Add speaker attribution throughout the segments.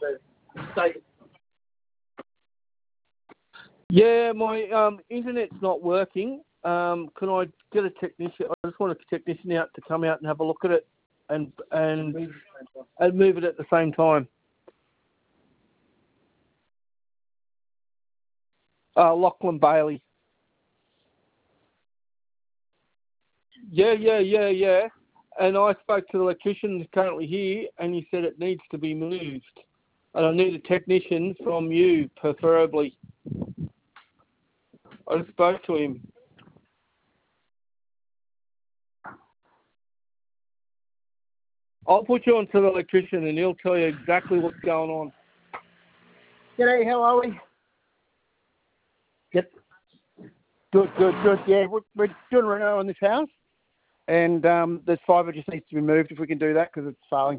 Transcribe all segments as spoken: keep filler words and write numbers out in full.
Speaker 1: Yeah, my um, internet's not working. Um, can I get a technician? I just want a technician out to come out and have a look at it and and and move it at the same time. Uh, Lachlan Bailey. Yeah, yeah, yeah, yeah. And I spoke to the electrician who's currently here, and he said it needs to be moved. And I need a technician from you, preferably. I just spoke to him. I'll put you on to the electrician, and he'll tell you exactly what's going on.
Speaker 2: G'day, how are we?
Speaker 1: Yep.
Speaker 2: Good, good, good. Yeah, we're, we're doing a reno on this house, and um, this fibre just needs to be moved if we can do that because it's failing.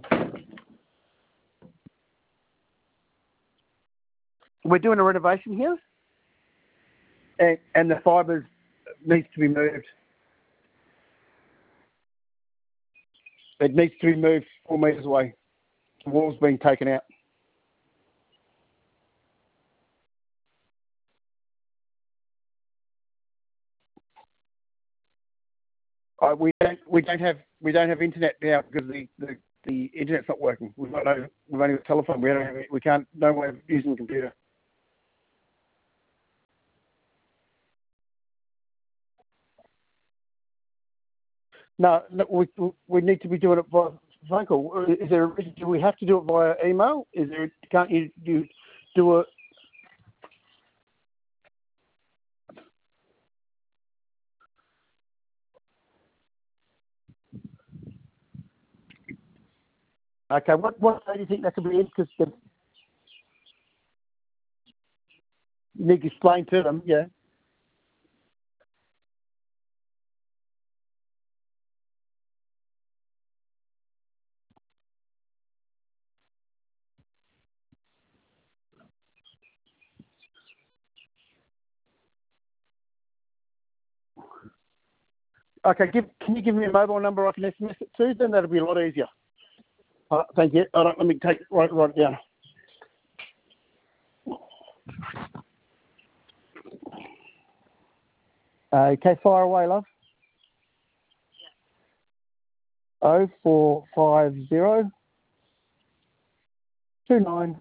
Speaker 2: We're doing a renovation here, and, and the fibre needs to be moved. It needs to be moved four metres away. The wall's being taken out. Uh, we don't. We don't have. We don't have internet now because the, the, the internet's not working. We've got no. We've only got telephone. We don't have. We can't. No way of using the computer. No, no we we need to be doing it by phone call. Is there a reason? Do we have to do it via email? Is there? Can't you you do a? Okay. What what day do you think that could be in? Because you need to explain to them. Yeah. Okay. Give. Can you give me a mobile number I can S M S it to? Then that'll be a lot easier. Uh, thank you. All right. Let me take write write it down. Okay, fire away, love. Oh four five zero two nine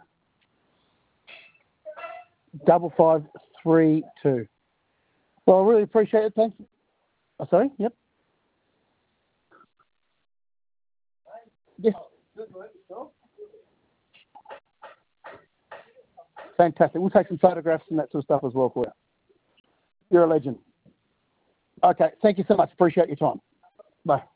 Speaker 2: double five three two. Well, I really appreciate it. Thank you. Oh, sorry. Yep. Yes. Fantastic. We'll take some photographs and that sort of stuff as well for you. You're a legend. Okay. Thank you so much. Appreciate your time. Bye.